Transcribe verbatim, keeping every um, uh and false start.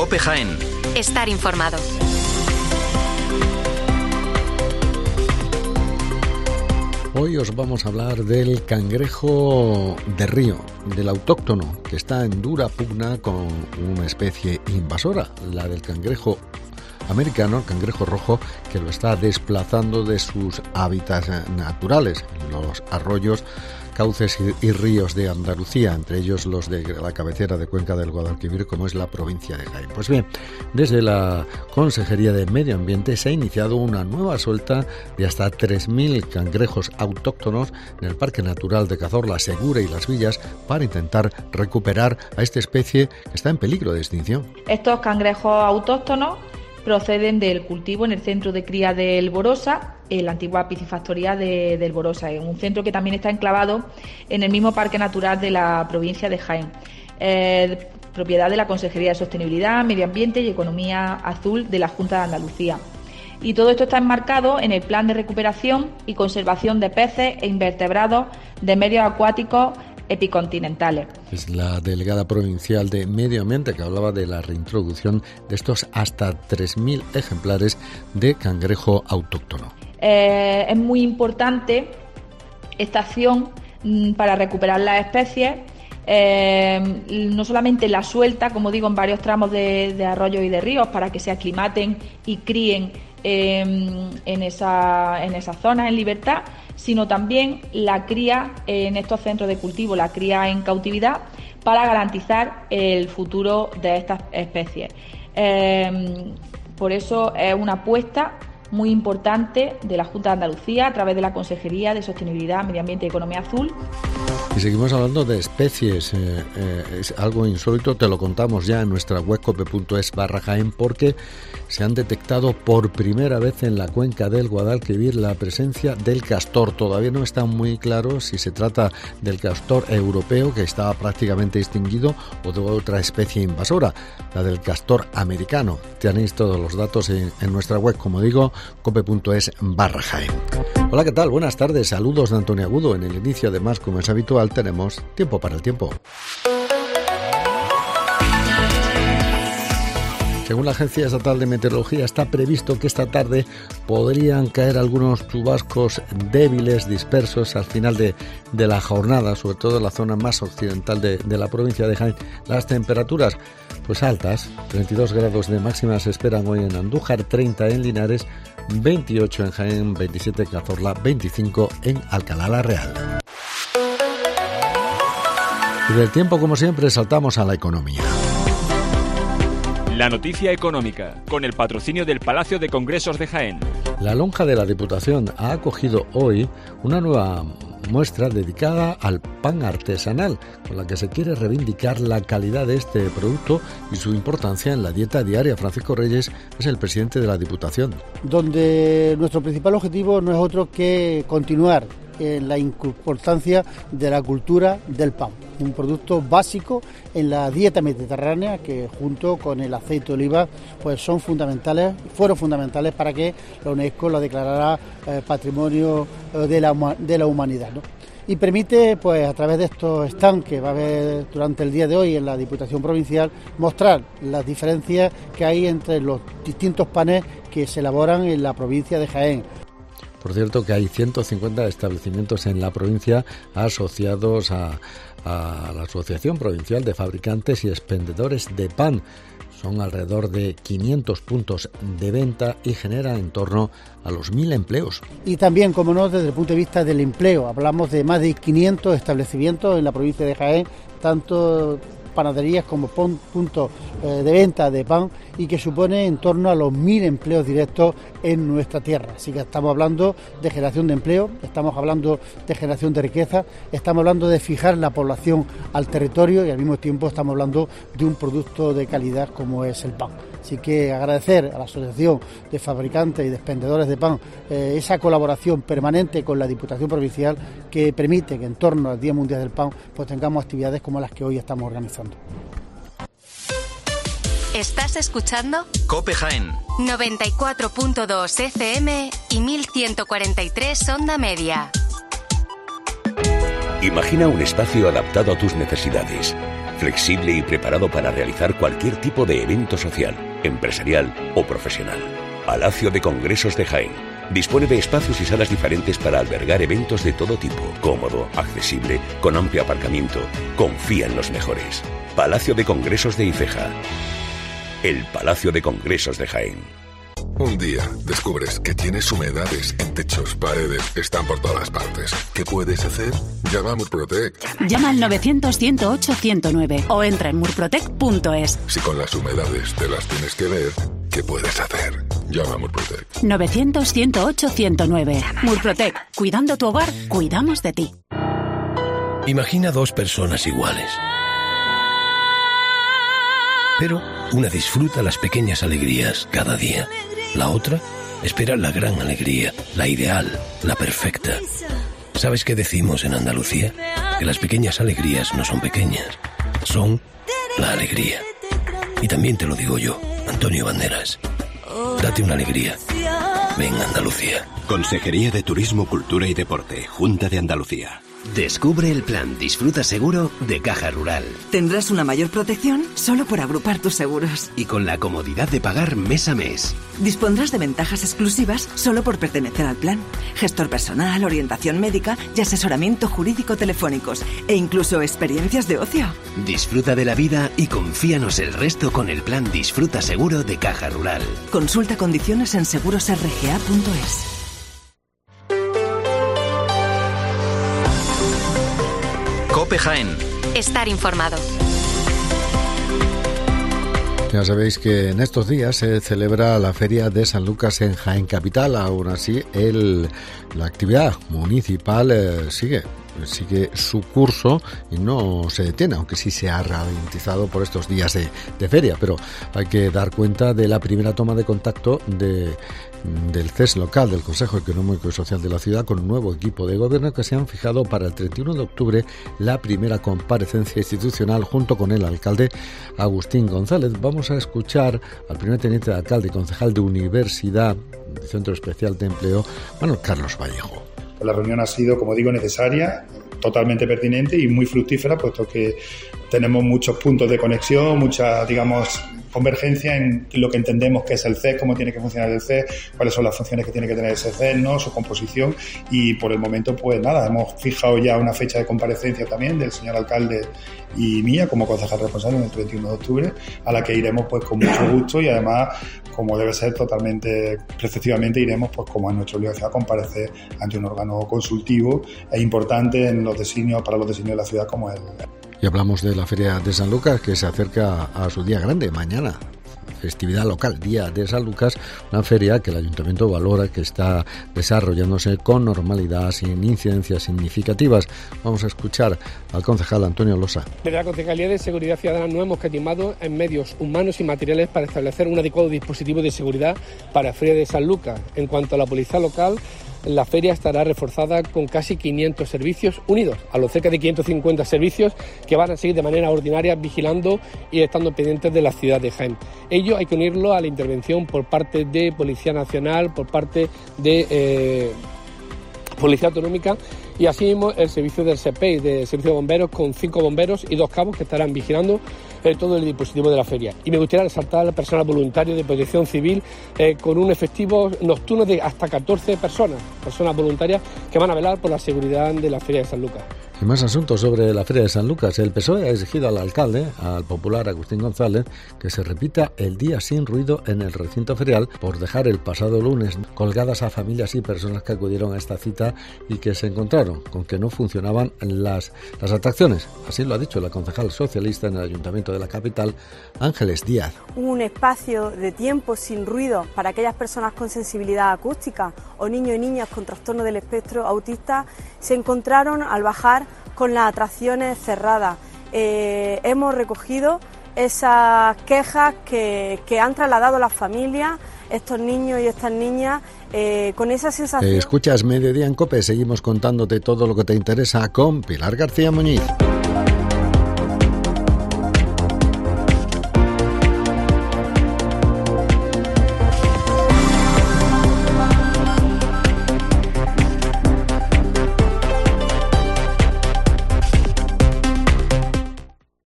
COPE Jaén. Estar informado. Hoy os vamos a hablar del cangrejo de río, del autóctono, que está en dura pugna con una especie invasora, la del cangrejo americano, el cangrejo rojo, que lo está desplazando de sus hábitats naturales, los arroyos, cauces y, y ríos de Andalucía, entre ellos los de la cabecera de Cuenca del Guadalquivir, como es la provincia de Jaén. Pues bien, desde la Consejería de Medio Ambiente se ha iniciado una nueva suelta de hasta tres mil cangrejos autóctonos en el Parque Natural de Cazorla, Segura y Las Villas para intentar recuperar a esta especie que está en peligro de extinción. Estos cangrejos autóctonos proceden del cultivo en el centro de cría del Borosa, en la antigua piscifactoría de, del Borosa, en un centro que también está enclavado en el mismo Parque Natural de la provincia de Jaén, eh, propiedad de la Consejería de Sostenibilidad, Medio Ambiente y Economía Azul de la Junta de Andalucía. Y todo esto está enmarcado en el Plan de Recuperación y Conservación de Peces e Invertebrados de Medios Acuáticos Epicontinentales. Es la delegada provincial de Medio Ambiente que hablaba de la reintroducción de estos hasta tres mil ejemplares de cangrejo autóctono. Eh, es muy importante esta acción mm, para recuperar las especies, eh, no solamente la suelta, como digo, en varios tramos de, de arroyos y de ríos para que se aclimaten y críen eh, en esa, en esas zonas en libertad, sino también la cría en estos centros de cultivo, la cría en cautividad, para garantizar el futuro de estas especies. Eh, por eso es una apuesta muy importante de la Junta de Andalucía a través de la Consejería de Sostenibilidad, Medio Ambiente y Economía Azul. Y seguimos hablando de especies, eh, eh, es algo insólito, te lo contamos ya en nuestra web cope.es barra Jaén, porque se han detectado por primera vez en la cuenca del Guadalquivir la presencia del castor. Todavía no está muy claro si se trata del castor europeo, que estaba prácticamente extinguido, o de otra especie invasora, la del castor americano. Tenéis todos los datos en, en nuestra web, como digo, cope.es barra Jaén. Hola, ¿qué tal? Buenas tardes, saludos de Antonio Agudo. En el inicio, además, como es habitual, tenemos tiempo para el tiempo. Según la Agencia Estatal de Meteorología, está previsto que esta tarde podrían caer algunos chubascos débiles, dispersos al final de, de la jornada, sobre todo en la zona más occidental de, de la provincia de Jaén. Las temperaturas, pues altas, treinta y dos grados de máxima se esperan hoy en Andújar, treinta en Linares, veintiocho en Jaén, veintisiete en Cazorla, veinticinco en Alcalá la Real. Y del tiempo, como siempre, saltamos a la economía. La noticia económica, con el patrocinio del Palacio de Congresos de Jaén. La lonja de la Diputación ha acogido hoy una nueva muestra dedicada al pan artesanal, con la que se quiere reivindicar la calidad de este producto y su importancia en la dieta diaria. Francisco Reyes es el presidente de la Diputación. Donde nuestro principal objetivo no es otro que continuar en la importancia de la cultura del pan, un producto básico en la dieta mediterránea que junto con el aceite de oliva pues son fundamentales, fueron fundamentales para que la UNESCO lo declarara eh, patrimonio eh, de la de la humanidad, ¿no? Y permite, pues a través de estos stands que va a haber durante el día de hoy en la Diputación Provincial, mostrar las diferencias que hay entre los distintos panes que se elaboran en la provincia de Jaén. Por cierto, que hay ciento cincuenta establecimientos en la provincia asociados a, a la Asociación Provincial de Fabricantes y Expendedores de Pan. Son alrededor de quinientos puntos de venta y genera en torno a los mil empleos. Y también, como no, desde el punto de vista del empleo, hablamos de más de quinientos establecimientos en la provincia de Jaén, tanto panaderías como puntos de venta de pan, y que supone en torno a los mil empleos directos en nuestra tierra. Así que estamos hablando de generación de empleo, estamos hablando de generación de riqueza, estamos hablando de fijar la población al territorio y al mismo tiempo estamos hablando de un producto de calidad como es el pan. Así que agradecer a la Asociación de Fabricantes y de Expendedores de Pan eh, esa colaboración permanente con la Diputación Provincial que permite que en torno al Día Mundial del Pan pues tengamos actividades como las que hoy estamos organizando. ¿Estás escuchando? COPE Jaén. noventa y cuatro punto dos F M y mil ciento cuarenta y tres onda media. Imagina un espacio adaptado a tus necesidades. flexible y preparado para realizar cualquier tipo de evento social, empresarial o profesional. Palacio de Congresos de Jaén. Dispone de espacios y salas diferentes para albergar eventos de todo tipo, cómodo, accesible, con amplio aparcamiento. Confía en los mejores. Palacio de Congresos de Ifeja. El Palacio de Congresos de Jaén. Un día descubres que tienes humedades en techos, paredes, están por todas partes. ¿Qué puedes hacer? Llama a Murprotec. Llama al novecientos, ciento ocho, ciento nueve o entra en murprotec punto es. Si con las humedades te las tienes que ver, ¿qué puedes hacer? Llama a Murprotec. novecientos, ciento ocho, ciento nueve. Murprotec. Cuidando tu hogar, cuidamos de ti. Imagina dos personas iguales. Pero una disfruta las pequeñas alegrías cada día. La otra espera la gran alegría, la ideal, la perfecta. ¿Sabes qué decimos en Andalucía? Que las pequeñas alegrías no son pequeñas, son la alegría. Y también te lo digo yo, Antonio Banderas. Date una alegría. Ven, Andalucía. Consejería de Turismo, Cultura y Deporte, Junta de Andalucía. Descubre el plan Disfruta Seguro de Caja Rural. Tendrás una mayor protección solo por agrupar tus seguros. Y con la comodidad de pagar mes a mes. Dispondrás de ventajas exclusivas solo por pertenecer al plan. Gestor personal, orientación médica y asesoramiento jurídico telefónicos. E incluso experiencias de ocio. Disfruta de la vida y confíanos el resto con el plan Disfruta Seguro de Caja Rural. Consulta condiciones en seguros r g a punto es. COPE Jaén. Estar informado. Ya sabéis que en estos días se celebra la Feria de San Lucas en Jaén Capital. Aún así, el, la actividad municipal eh, sigue. sigue su curso y no se detiene, aunque sí se ha ralentizado por estos días de, de feria, pero hay que dar cuenta de la primera toma de contacto de, del C E S local, del Consejo Económico y Social de la ciudad, con un nuevo equipo de gobierno que se han fijado para el treinta y uno de octubre la primera comparecencia institucional junto con el alcalde Agustín González. Vamos a escuchar al primer teniente de alcalde y concejal de Universidad, Centro Especial de Empleo, Manuel Carlos Vallejo. La reunión ha sido, como digo, necesaria, totalmente pertinente y muy fructífera, puesto que tenemos muchos puntos de conexión, mucha, digamos, convergencia en lo que entendemos que es el C E S, cómo tiene que funcionar el C E S, cuáles son las funciones que tiene que tener ese C E S, ¿no?, su composición, y por el momento, pues nada, hemos fijado ya una fecha de comparecencia también del señor alcalde y mía como concejal responsable en el treinta y uno de octubre, a la que iremos pues con mucho gusto y además, como debe ser, totalmente, preceptivamente iremos pues como a nuestra obligación a comparecer ante un órgano consultivo e importante en los designios, para los designios de la ciudad como el. Y hablamos de la Feria de San Lucas, que se acerca a su día grande, mañana. Festividad local, Día de San Lucas, una feria que el Ayuntamiento valora que está desarrollándose con normalidad, sin incidencias significativas. Vamos a escuchar al concejal Antonio Losa. Desde la Concejalía de Seguridad Ciudadana no hemos escatimado en medios humanos y materiales para establecer un adecuado dispositivo de seguridad para la Feria de San Lucas. En cuanto a la policía local, la feria estará reforzada con casi quinientos servicios unidos a los cerca de quinientos cincuenta servicios que van a seguir de manera ordinaria vigilando y estando pendientes de la ciudad de Jaén. Ello hay que unirlo a la intervención por parte de Policía Nacional, por parte de eh, Policía Autonómica y así mismo el servicio del S E P E I, de Servicio de Bomberos, con cinco bomberos y dos cabos que estarán vigilando eh, todo el dispositivo de la feria. Y me gustaría resaltar al personal voluntario de Protección Civil eh, con un efectivo nocturno de hasta catorce personas, personas voluntarias que van a velar por la seguridad de la Feria de San Lucas. Y más asuntos sobre la Feria de San Lucas. El P S O E ha exigido al alcalde, al popular Agustín González, que se repita el día sin ruido en el recinto ferial por dejar el pasado lunes colgadas a familias y personas que acudieron a esta cita y que se encontraron con que no funcionaban las, las atracciones. Así lo ha dicho la concejal socialista en el Ayuntamiento de la capital, Ángeles Díaz. Un espacio de tiempo sin ruido para aquellas personas con sensibilidad acústica o niños y niñas con trastorno del espectro autista se encontraron al bajar con las atracciones cerradas. Eh, hemos recogido esas quejas que, que han trasladado las familias, estos niños y estas niñas, eh, con esa sensación. Escuchas Mediodía en COPE, seguimos contándote todo lo que te interesa con Pilar García Muñiz.